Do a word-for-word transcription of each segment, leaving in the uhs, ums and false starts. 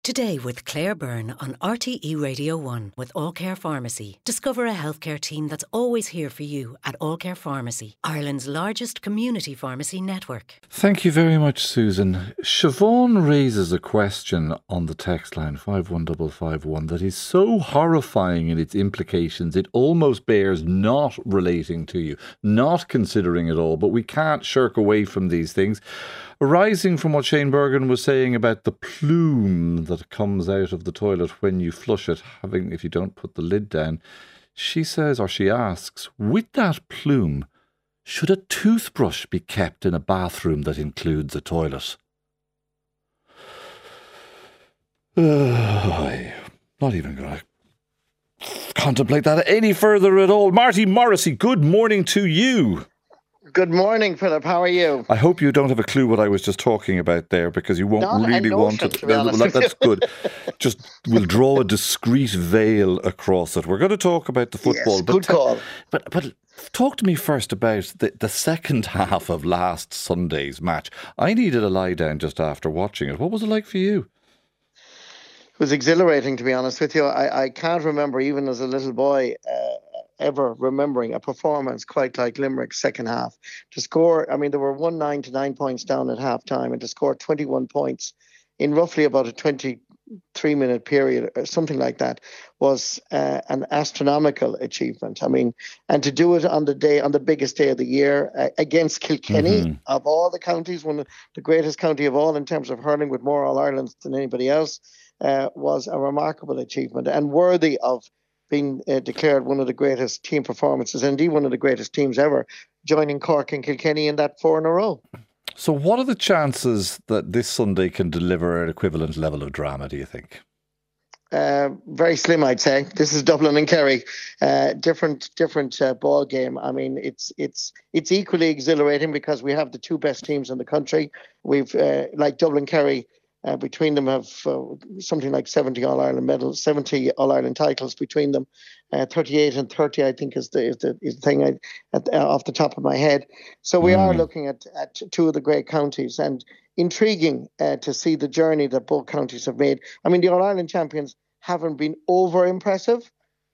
Today with Claire Byrne on R T E Radio one with All Care Pharmacy. Discover a healthcare team that's always here for you at All Care Pharmacy, Ireland's largest community pharmacy network. Thank you very much, Susan. Siobhan raises a question on the text line five one five five one that is so horrifying in its implications it almost bears not relating to you, not considering it all, but we can't shirk away from these things. Arising from what Shane Bergen was saying about the plume that comes out of the toilet when you flush it, having if you don't put the lid down, she says, or she asks, with that plume, should a toothbrush be kept in a bathroom that includes a toilet? Uh, I'm not even going to contemplate that any further at all. Marty Morrissey, good morning to you. Good morning, Philip. How are you? I hope you don't have a clue what I was just talking about there, because you won't Not really want to. it. Well, that, that's good. Just we'll draw a discreet veil across it. We're going to talk about the football. Yes, but good call. But but talk to me first about the, the second half of last Sunday's match. I needed a lie down just after watching it. What was it like for you? It was exhilarating, to be honest with you. I, I can't remember, even as a little boy, uh, ever remembering a performance quite like Limerick's second half. To score, I mean, there were one nine to nine points down at half time, and to score twenty-one points in roughly about a twenty-three minute period or something like that was uh, an astronomical achievement. I mean, and to do it on the day, on the biggest day of the year uh, against Kilkenny, mm-hmm. of all the counties, one of the greatest county of all in terms of hurling, with more All-Irelands than anybody else, uh, was a remarkable achievement and worthy of being uh, declared one of the greatest team performances, and indeed one of the greatest teams ever, joining Cork and Kilkenny in that four in a row. So what are the chances that this Sunday can deliver an equivalent level of drama, do you think? Uh, very slim, I'd say. This is Dublin and Kerry, uh, different different uh, ball game. I mean, it's it's it's equally exhilarating because we have the two best teams in the country. We've uh, like Dublin Kerry. Uh, between them have uh, something like seventy All-Ireland medals, seventy All-Ireland titles between them. Uh, thirty-eight and thirty, I think, is the is the, is the thing I, at, uh, off the top of my head. So we mm. are looking at, at two of the great counties, and intriguing uh, to see the journey that both counties have made. I mean, the All-Ireland champions haven't been over-impressive.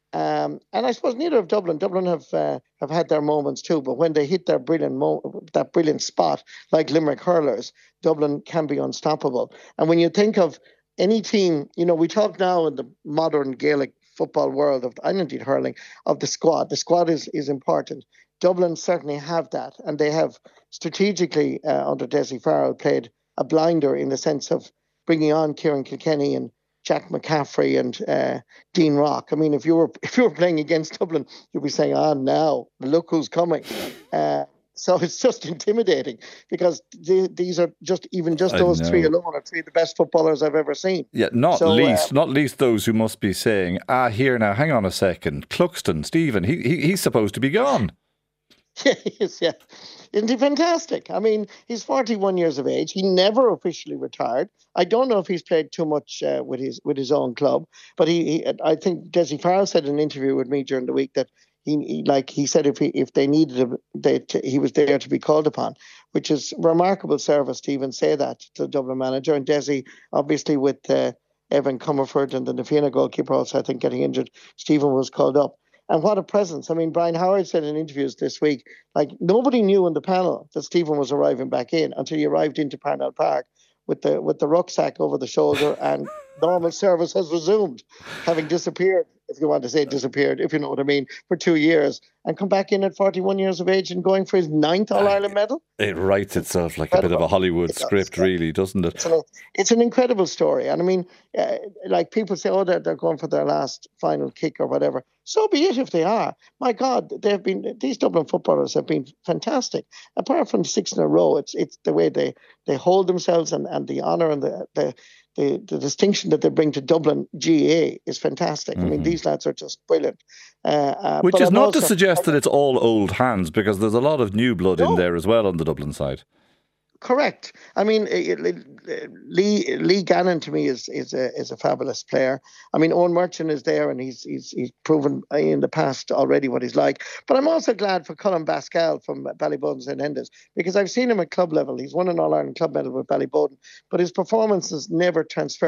Um, and I suppose neither of Dublin. Dublin have uh, have had their moments too, but when they hit their brilliant mo- that brilliant spot, like Limerick hurlers, Dublin can be unstoppable. And when you think of any team, you know, we talk now in the modern Gaelic football world of, and indeed hurling, of the squad. The squad is is important. Dublin certainly have that, and they have strategically uh, under Dessie Farrell played a blinder in the sense of bringing on Kieran Kilkenny and Jack McCaffrey and uh, Dean Rock. I mean, if you were if you were playing against Dublin, you'd be saying, "Ah, now look who's coming." Uh, so it's just intimidating because the, these are just even just those three alone are three of the best footballers I've ever seen. Yeah, not so, least, uh, not least those who must be saying, "Ah, here now, hang on a second, Cluxton, Stephen, he, he he's supposed to be gone." Yeah, he is, yeah. Isn't he fantastic? I mean, he's forty-one years of age. He never officially retired. I don't know if he's played too much uh, with his with his own club, but he, he I think Dessie Farrell said in an interview with me during the week that he, he like he said if he if they needed him, they to, he was there to be called upon, which is remarkable service to even say that to the Dublin manager. And Dessie, obviously with uh, Evan Comerford and the Nafina goalkeeper also, I think, getting injured, Stephen was called up. And what a presence. I mean, Brian Howard said in interviews this week, like nobody knew in the panel that Stephen was arriving back in until he arrived into Parnell Park with the with the rucksack over the shoulder and normal service has resumed, having disappeared, if you want to say disappeared, if you know what I mean, for two years and come back in at forty-one years of age and going for his ninth All-Ireland medal. It writes itself like incredible. A bit of a Hollywood it script, does, really, doesn't it? It's an, it's an incredible story. And I mean, uh, like people say, oh, they're, they're going for their last final kick or whatever. So be it if they are. My God, they've been these Dublin footballers have been fantastic. Apart from six in a row, it's it's the way they, they hold themselves and, and the honour and the, the The, the distinction that they bring to Dublin G A A is fantastic. Mm-hmm. I mean, these lads are just brilliant. Uh, uh, Which is I'm not also, to suggest that it's all old hands, because there's a lot of new blood no. in there as well on the Dublin side. Correct. I mean, it, it, it, Lee Lee Gannon to me is is a is a fabulous player. I mean, Owen Merchant is there, and he's he's he's proven in the past already what he's like. But I'm also glad for Colin Pascal from Ballyboden and Enders, because I've seen him at club level. He's won an All Ireland club medal with Ballyboden, but his performance has never transferred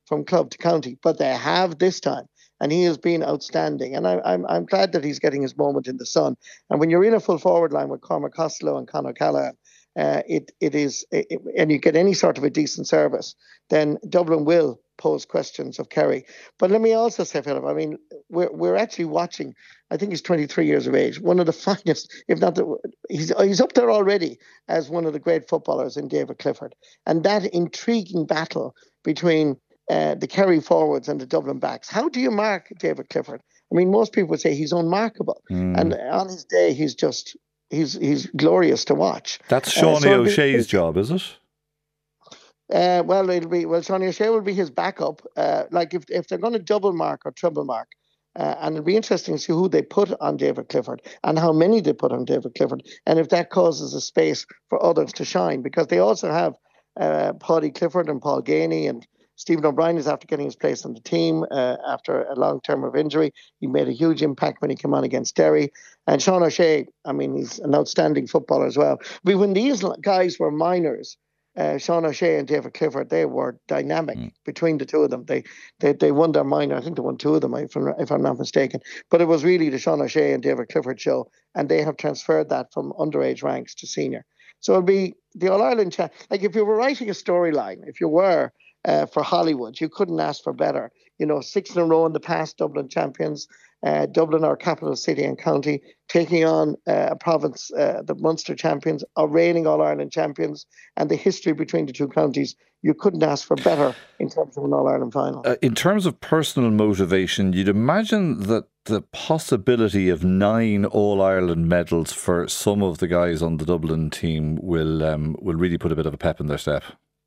from club to county, but they have this time. And he has been outstanding. And I, I'm I'm glad that he's getting his moment in the sun. And when you're in a full forward line with Cormac Costello and Conor Callaghan, uh, it it is, it, and you get any sort of a decent service, then Dublin will pose questions of Kerry. But let me also say, Philip, I mean, we're we're actually watching. I think he's twenty-three years of age. One of the finest, if not the, he's he's up there already as one of the great footballers in David Clifford. And that intriguing battle between Uh, the Kerry forwards and the Dublin backs. How do you mark David Clifford? I mean, most people would say he's unmarkable, mm. and on his day, he's just he's he's glorious to watch. That's Shawnee uh, so O'Shea's be, job, is it? Uh, well, it'll be well. Shawnee O'Shea will be his backup. Uh, like if if they're going to double mark or triple mark, uh, and it'll be interesting to see who they put on David Clifford and how many they put on David Clifford, and if that causes a space for others to shine, because they also have uh, Paudie Clifford and Paul Ganey and Stephen O'Brien is after getting his place on the team uh, after a long term of injury. He made a huge impact when he came on against Derry. And Sean O'Shea, I mean, he's an outstanding footballer as well. But when these guys were minors, uh, Sean O'Shea and David Clifford, they were dynamic mm. between the two of them. They, they they won their minor. I think they won two of them, if I'm, if I'm not mistaken. But it was really the Sean O'Shea and David Clifford show. And they have transferred that from underage ranks to senior. So it'll be the All-Ireland, cha- like if you were writing a storyline, if you were, Uh, for Hollywood, you couldn't ask for better. You know, six in a row in the past, Dublin champions. Uh, Dublin, our capital city and county, taking on uh, a province, uh, the Munster champions, are reigning All-Ireland champions, and the history between the two counties, you couldn't ask for better in terms of an All-Ireland final. Uh, in terms of personal motivation, you'd imagine that the possibility of nine All-Ireland medals for some of the guys on the Dublin team will um, will really put a bit of a pep in their step.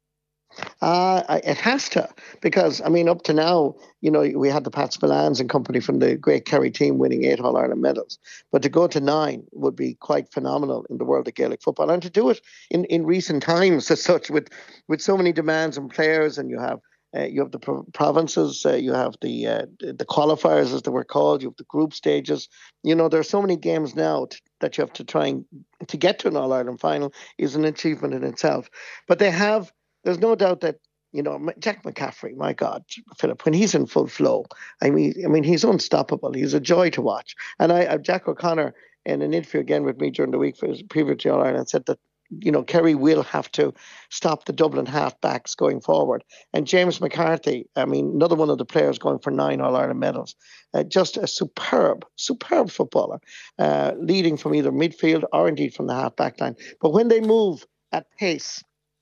Uh, it has to, because, I mean, up to now, you know, we had the Pat Spillans and company from the great Kerry team winning eight All-Ireland medals. But to go to nine would be quite phenomenal in the world of Gaelic football. And to do it in, in recent times as such, with, with so many demands on players, and you have uh, you have the pro- provinces, uh, you have the uh, the qualifiers, as they were called, you have the group stages. You know, there are so many games now t- that you have to try and to get to an All-Ireland final is an achievement in itself. But they have... There's no doubt that, you know, Jack McCaffrey, my God, Philip, when he's in full flow, I mean, I mean, he's unstoppable. He's a joy to watch. And I, I Jack O'Connor, in an interview again with me during the week for his previous to All-Ireland, said that, you know, Kerry will have to stop the Dublin half-backs going forward. And James McCarthy, I mean, another one of the players going for nine All-Ireland medals, uh, just a superb, superb footballer, uh, leading from either midfield or indeed from the half-back line. But when they move at pace,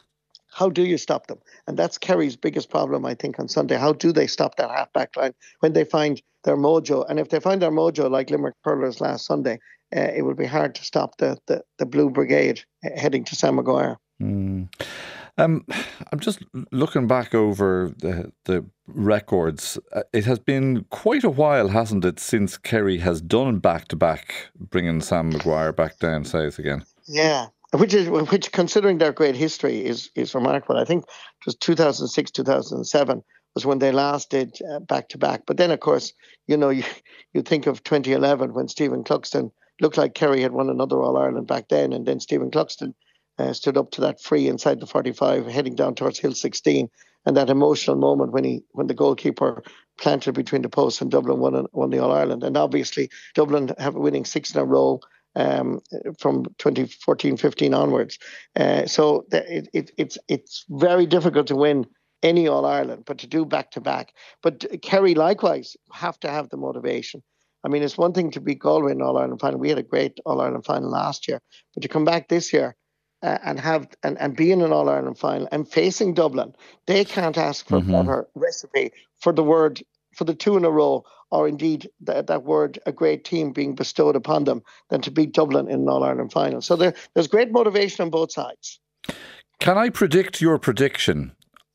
how do you stop them? And that's Kerry's biggest problem, I think, on Sunday. How do they stop that half-back line when they find their mojo? And if they find their mojo like Limerick Hurlers last Sunday, uh, it will be hard to stop the the, the Blue Brigade heading to Sam Maguire. Mm. Um, I'm just looking back over the, the records. Uh, it has been quite a while, hasn't it, since Kerry has done back-to-back, bringing Sam Maguire back down south again? Yeah. Which is which, considering their great history, is is remarkable. I think it was two thousand six, two thousand seven was when they last did uh, back to back. But then, of course, you know, you, you think of twenty eleven when Stephen Cluxton looked like Kerry had won another All Ireland back then, and then Stephen Cluxton uh, stood up to that free inside the forty-five, heading down towards Hill sixteen, and that emotional moment when he when the goalkeeper planted between the posts and Dublin won won the All Ireland. And obviously, Dublin have winning six in a row. Um, from twenty fourteen fifteen onwards. Uh, so it, it, it's it's very difficult to win any All-Ireland, but to do back-to-back. But Kerry, likewise, have to have the motivation. I mean, it's one thing to beat Galway in All-Ireland final. We had a great All-Ireland final last year. But to come back this year uh, and have and, and be in an All-Ireland final and facing Dublin, they can't ask for mm-hmm. a better recipe for the word, for the two in a row, or indeed that, that word, a great team being bestowed upon them, than to beat Dublin in an All-Ireland final. So there, there's great motivation on both sides. Can I predict your prediction?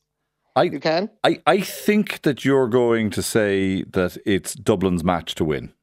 I, you can? I, I think that you're going to say that it's Dublin's match to win.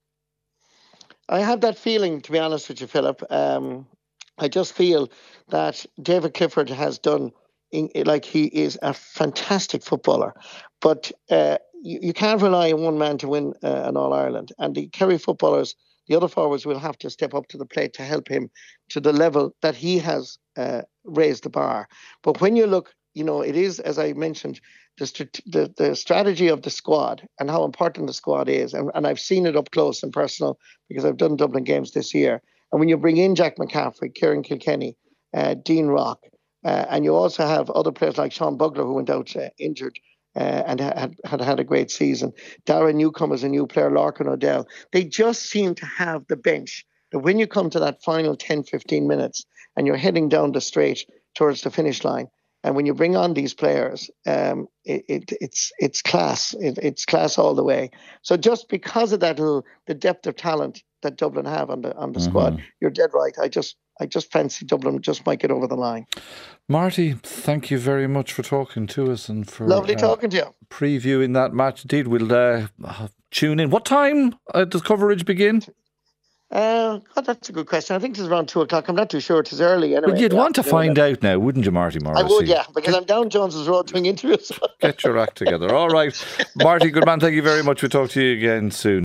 I have that feeling, to be honest with you, Philip. Um, I just feel that David Clifford has done, in, like he is a fantastic footballer, but uh, you, you can't rely on one man to win uh, an All-Ireland. And the Kerry footballers, the other forwards, will have to step up to the plate to help him to the level that he has uh, raised the bar. But when you look, you know, it is, as I mentioned, the, strat- the the strategy of the squad and how important the squad is. And, and I've seen it up close and personal because I've done Dublin games this year. And when you bring in Jack McCaffrey, Kieran Kilkenny, uh, Dean Rock, uh, and you also have other players like Sean Bugler, who went out uh, injured uh, and had, had had a great season. Darren Newcombe is a new player, Larkin O'Dell. They just seem to have the bench that when you come to that final ten, fifteen minutes and you're heading down the straight towards the finish line, and when you bring on these players, um, it, it, it's it's class. It, it's class all the way. So just because of that little the depth of talent that Dublin have on the on the mm-hmm. squad, you're dead right. I just I just fancy Dublin just might get over the line. Marty, thank you very much for talking to us and for lovely uh, talking to you. Previewing that match. Indeed, we'll uh, tune in. What time uh, does coverage begin? Uh, God, that's a good question. I think it's around two o'clock. I'm not too sure. It's early anyway. But you'd want to find out now, wouldn't you, Marty Morrissey? I would, yeah, because I'm down Jones's Road doing interviews. Get your act together. All right. Marty, good man, thank you very much. We'll talk to you again soon.